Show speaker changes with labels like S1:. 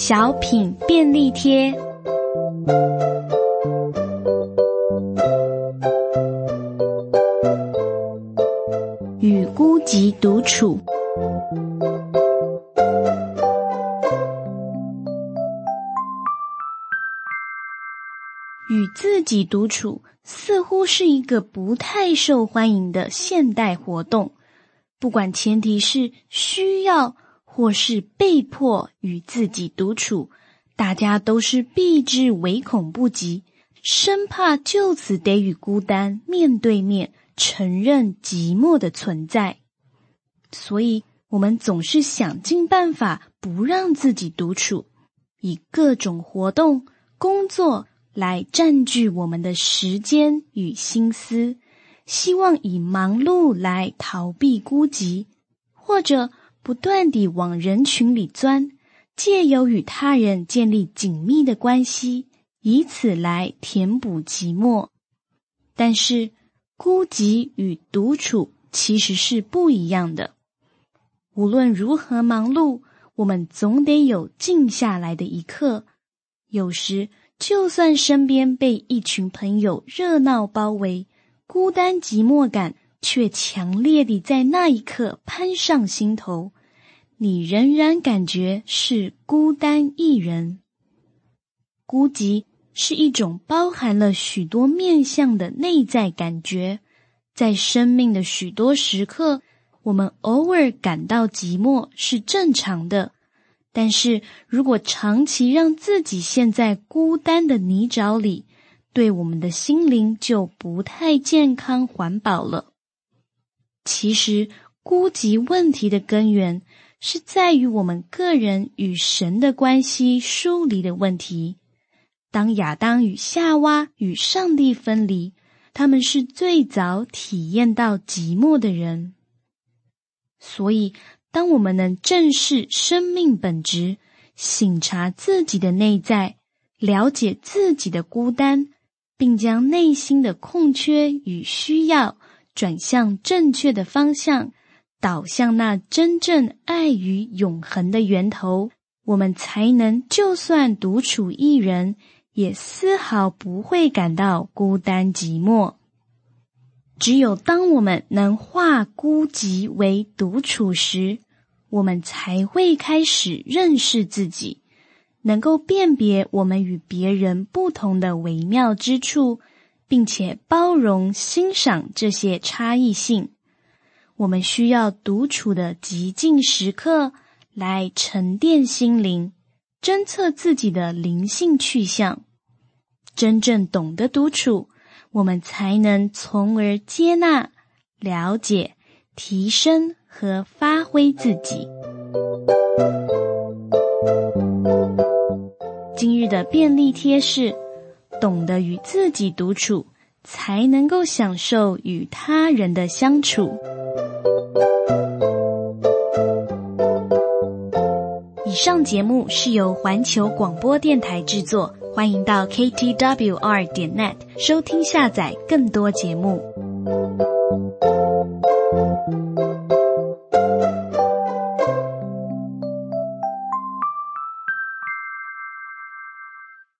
S1: 小品便利贴。与孤寂独处。与自己独处似乎是一个不太受欢迎的现代活动，不管前提是需要或是被迫与自己独处，大家都是避之唯恐不及，生怕就此得与孤单面对面，承认寂寞的存在。所以我们总是想尽办法不让自己独处，以各种活动、工作来占据我们的时间与心思，希望以忙碌来逃避孤寂，或者不断地往人群里钻，借由与他人建立紧密的关系，以此来填补寂寞。但是孤寂与独处其实是不一样的。无论如何忙碌，我们总得有静下来的一刻。有时就算身边被一群朋友热闹包围，孤单寂寞感却强烈地在那一刻攀上心头，你仍然感觉是孤单一人。孤寂是一种包含了许多面向的内在感觉，在生命的许多时刻，我们偶尔感到寂寞是正常的，但是如果长期让自己陷在孤单的泥沼里，对我们的心灵就不太健康环保了。其实孤寂问题的根源是在于我们个人与神的关系疏离的问题。当亚当与夏娃与上帝分离，他们是最早体验到寂寞的人。所以当我们能正视生命本质，省察自己的内在，了解自己的孤单，并将内心的空缺与需要转向正确的方向，导向那真正爱与永恒的源头，我们才能就算独处一人，也丝毫不会感到孤单寂寞。只有当我们能化孤寂为独处时，我们才会开始认识自己，能够辨别我们与别人不同的微妙之处，并且包容欣赏这些差异性。我们需要独处的寂静时刻来沉淀心灵，侦测自己的灵性去向。真正懂得独处，我们才能从而接纳、了解、提升和发挥自己。今日的便利贴是：懂得与自己独处，才能够享受与他人的相处。以上节目是由环球广播电台制作，欢迎到 ktwr.net 收听下载更多节目。